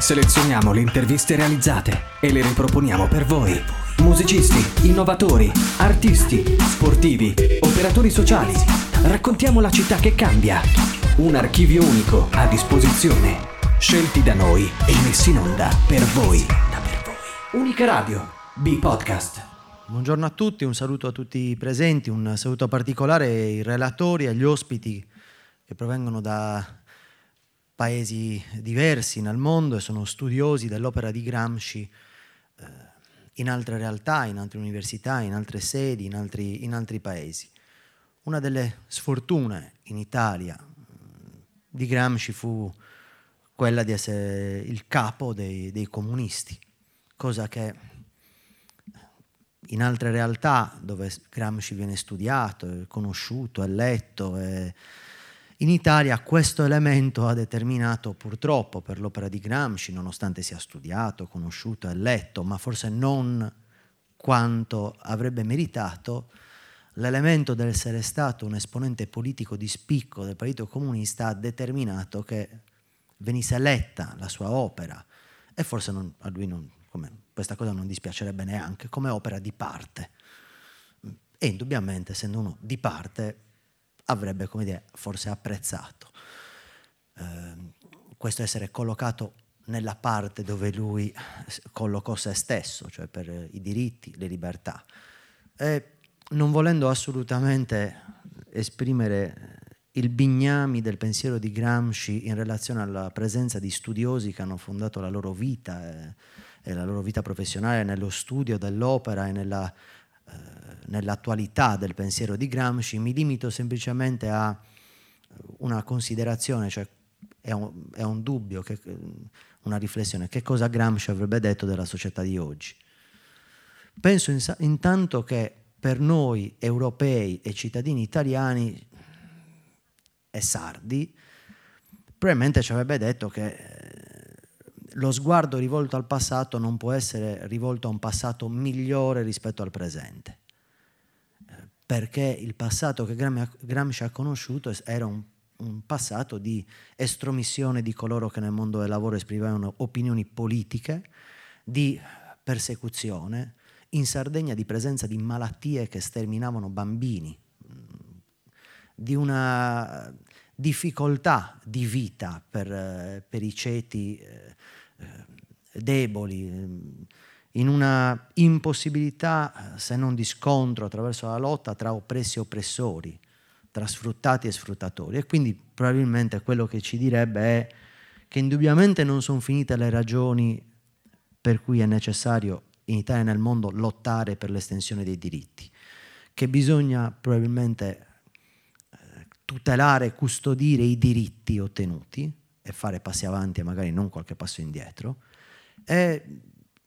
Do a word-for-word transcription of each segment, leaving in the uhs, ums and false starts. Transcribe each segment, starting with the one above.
Selezioniamo le interviste realizzate e le riproponiamo per voi. Musicisti, innovatori, artisti, sportivi, operatori sociali. Raccontiamo la città che cambia. Un archivio unico a disposizione. Scelti da noi e messi in onda per voi. Unica Radio, B-Podcast. Buongiorno a tutti, un saluto a tutti i presenti, un saluto particolare ai relatori e agli ospiti che provengono da paesi diversi nel mondo e sono studiosi dell'opera di Gramsci eh, in altre realtà, in altre università, in altre sedi, in altri, in altri paesi. Una delle sfortune in Italia di Gramsci fu quella di essere il capo dei, dei comunisti, cosa che in altre realtà dove Gramsci viene studiato, è conosciuto, è letto, è... in Italia questo elemento ha determinato purtroppo per l'opera di Gramsci, nonostante sia studiato, conosciuto e letto, ma forse non quanto avrebbe meritato, l'elemento dell'essere stato un esponente politico di spicco del Partito Comunista ha determinato che venisse letta la sua opera e forse non, a lui non, come, questa cosa non dispiacerebbe neanche, come opera di parte. E indubbiamente, essendo uno di parte, avrebbe, come dire, forse apprezzato eh, questo essere collocato nella parte dove lui collocò se stesso, cioè per i diritti, le libertà. E non volendo assolutamente esprimere il bignami del pensiero di Gramsci in relazione alla presenza di studiosi che hanno fondato la loro vita e, e la loro vita professionale nello studio dell'opera e nella nell'attualità del pensiero di Gramsci, mi limito semplicemente a una considerazione, cioè è un, è un dubbio, che, una riflessione. Che cosa Gramsci avrebbe detto della società di oggi? Penso in, intanto che per noi europei e cittadini italiani e sardi probabilmente ci avrebbe detto che lo sguardo rivolto al passato non può essere rivolto a un passato migliore rispetto al presente, perché il passato che Gramsci ha conosciuto era un, un passato di estromissione di coloro che nel mondo del lavoro esprimevano opinioni politiche, di persecuzione, in Sardegna di presenza di malattie che sterminavano bambini, di una difficoltà di vita per, per i ceti eh, deboli, in una impossibilità se non di scontro attraverso la lotta tra oppressi e oppressori, tra sfruttati e sfruttatori. E quindi probabilmente quello che ci direbbe è che indubbiamente non sono finite le ragioni per cui è necessario in Italia e nel mondo lottare per l'estensione dei diritti, che bisogna probabilmente eh, tutelare e custodire i diritti ottenuti e fare passi avanti e magari non qualche passo indietro. E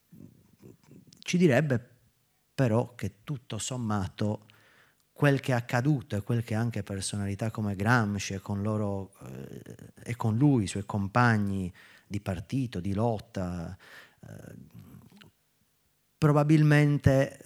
ci direbbe però che tutto sommato quel che è accaduto e quel che anche personalità come Gramsci e con, loro, eh, e con lui, i suoi compagni di partito, di lotta, eh, probabilmente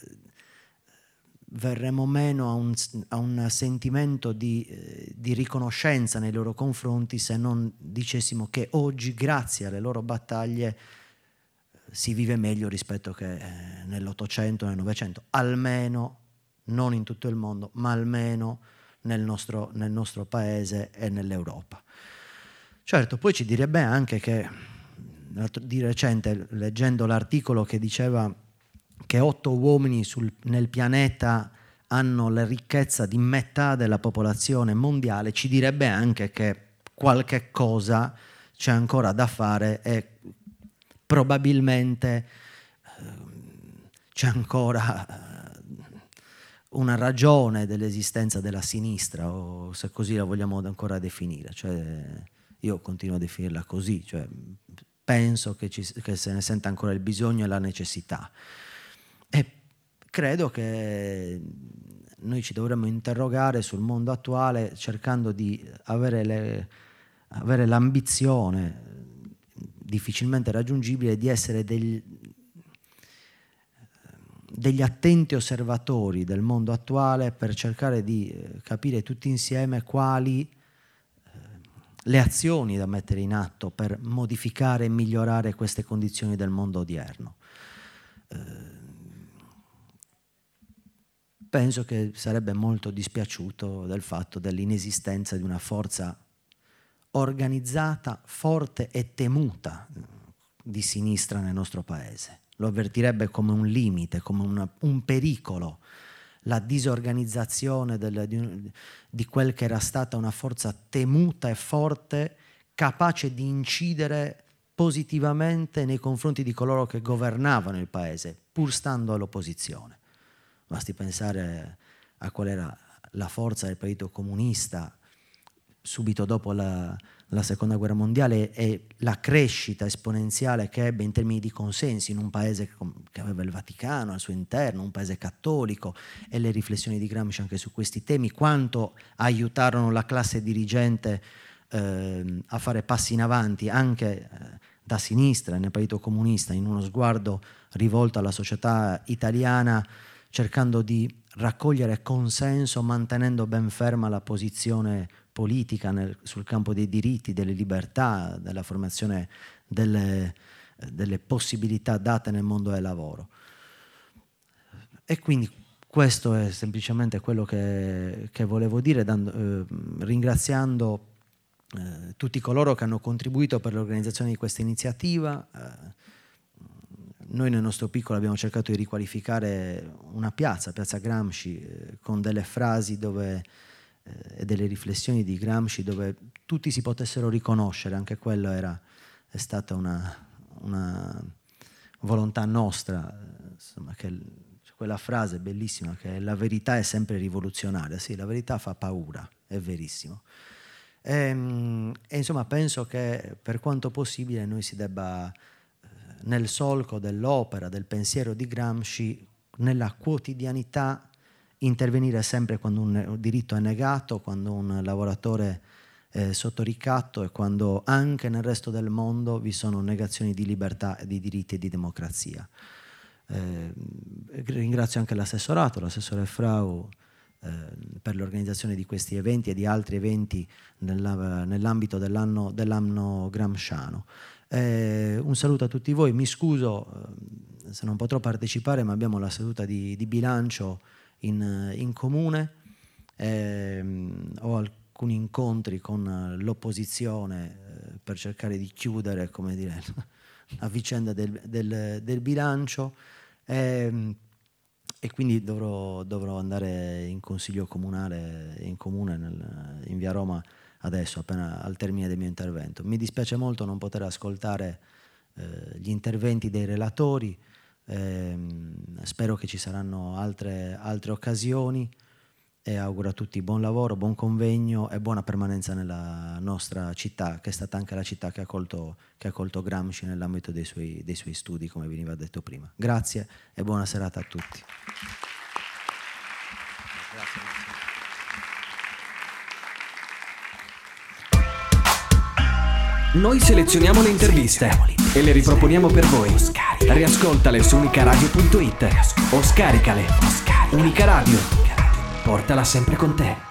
verremo meno a un, a un sentimento di, eh, di riconoscenza nei loro confronti se non dicessimo che oggi, grazie alle loro battaglie, si vive meglio rispetto che eh, nell'Ottocento, nel Novecento, almeno, non in tutto il mondo, ma almeno nel nostro, nel nostro paese e nell'Europa. Certo, poi ci direbbe anche che, di recente, leggendo l'articolo che diceva che otto uomini sul, nel pianeta hanno la ricchezza di metà della popolazione mondiale, ci direbbe anche che qualche cosa c'è ancora da fare e probabilmente eh, c'è ancora eh, una ragione dell'esistenza della sinistra, o se così la vogliamo ancora definire. Cioè, io continuo a definirla così, cioè, penso che, ci, che se ne senta ancora il bisogno e la necessità. E credo che noi ci dovremmo interrogare sul mondo attuale cercando di avere, le, avere l'ambizione difficilmente raggiungibile di essere degli, degli attenti osservatori del mondo attuale per cercare di capire tutti insieme quali le azioni da mettere in atto per modificare e migliorare queste condizioni del mondo odierno. Eh, penso che sarebbe molto dispiaciuto del fatto dell'inesistenza di una forza organizzata, forte e temuta di sinistra nel nostro paese. Lo avvertirebbe come un limite, come una, un pericolo, la disorganizzazione del, di, di quel che era stata una forza temuta e forte, capace di incidere positivamente nei confronti di coloro che governavano il paese, pur stando all'opposizione. Basti pensare a qual era la forza del Partito Comunista subito dopo la, la Seconda Guerra Mondiale e la crescita esponenziale che ebbe in termini di consensi in un paese che aveva il Vaticano al suo interno, un paese cattolico, e le riflessioni di Gramsci anche su questi temi, quanto aiutarono la classe dirigente eh, a fare passi in avanti anche eh, da sinistra nel Partito Comunista, in uno sguardo rivolto alla società italiana, cercando di raccogliere consenso, mantenendo ben ferma la posizione politica nel, sul campo dei diritti, delle libertà, della formazione delle, delle possibilità date nel mondo del lavoro. E quindi questo è semplicemente quello che, che volevo dire, dando, eh, ringraziando eh, tutti coloro che hanno contribuito per l'organizzazione di questa iniziativa. Eh, Noi nel nostro piccolo abbiamo cercato di riqualificare una piazza, Piazza Gramsci, eh, con delle frasi dove, eh, e delle riflessioni di Gramsci dove tutti si potessero riconoscere. Anche quello era, è stata una, una volontà nostra, eh, insomma, che quella frase bellissima che la verità è sempre rivoluzionaria. Sì, la verità fa paura, è verissimo. E, e insomma penso che per quanto possibile noi si debba, nel solco dell'opera, del pensiero di Gramsci, nella quotidianità intervenire sempre quando un diritto è negato, quando un lavoratore è sotto ricatto e quando anche nel resto del mondo vi sono negazioni di libertà, di diritti e di democrazia. Eh, ringrazio anche l'assessorato, l'assessore Frau, eh, per l'organizzazione di questi eventi e di altri eventi nella, nell'ambito dell'anno, dell'anno gramsciano. Eh, un saluto a tutti voi, mi scuso eh, se non potrò partecipare, ma abbiamo la seduta di, di bilancio in, in comune, eh, ho alcuni incontri con l'opposizione eh, per cercare di chiudere, come dire, la vicenda del, del, del bilancio, eh, e quindi dovrò, dovrò andare in consiglio comunale, in comune nel, in via Roma adesso, appena al termine del mio intervento. Mi dispiace molto non poter ascoltare eh, gli interventi dei relatori, eh, spero che ci saranno altre, altre occasioni e auguro a tutti buon lavoro, buon convegno e buona permanenza nella nostra città, che è stata anche la città che ha colto, che ha colto Gramsci nell'ambito dei suoi, dei suoi studi, come veniva detto prima. Grazie e buona serata a tutti. Grazie. Noi selezioniamo le interviste e le riproponiamo per voi. Riascoltale su unicaradio punto it o scaricale. Unica Radio, portala sempre con te.